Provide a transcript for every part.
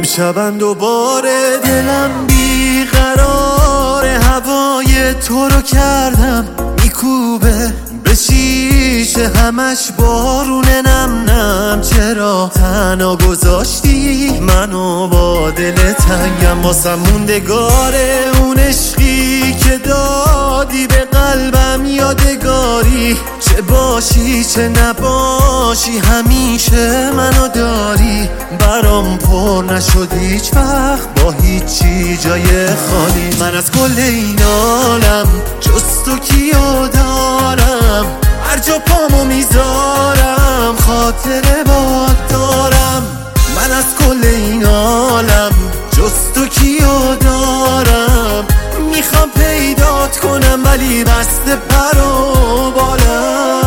امشبم دوباره دلم بیقرار، هوای تو رو کردم میکوبه به شیشه، همش بارونه نم نم. چرا تنها گذاشتی منو با دل تنگم؟ واسم موندگاره اون عشقی که دادی به قلبم، یادگاری چه باشی چه نباشی همیشه منو داری. برام پر نشد هیچ وقت با هیچی جای خالی. من از کل این عالم جز تو کیو دارم؟ هر جا پامو میذارم خاطره باد دارم. من از کل این عالم جز تو کیو دارم؟ میخوام پیدات کنم ولی بسته پر و بالم.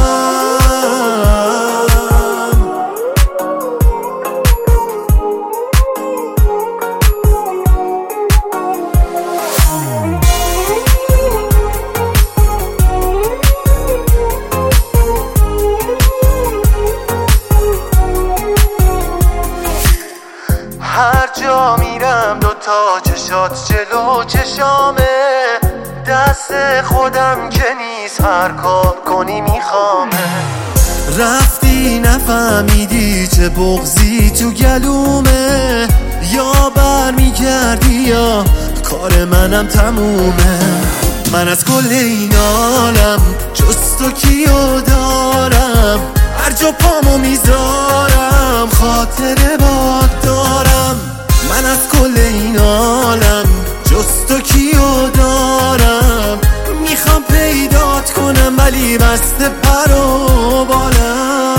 هر جا میرم دوتا چشات جلو چشامه، دست خودم که نیست هر کار کنی میخوامه. رفتی نفهمیدی چه بغضی تو گلومه، یا برمیگردی یا کار منم تمومه. من از کل این عالم جز تو کیو دارم؟ هر جا پامو میذارم خاطره باد دارم. من از کل این عالم جز تو کیو دارم؟ میخوام پیدات کنم ولی بسته پر و بالم.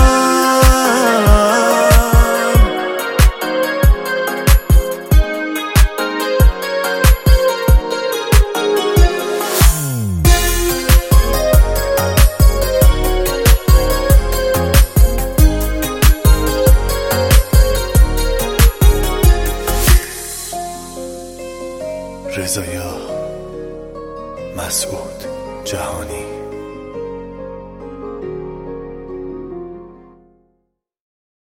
رضا مسعود جهانی.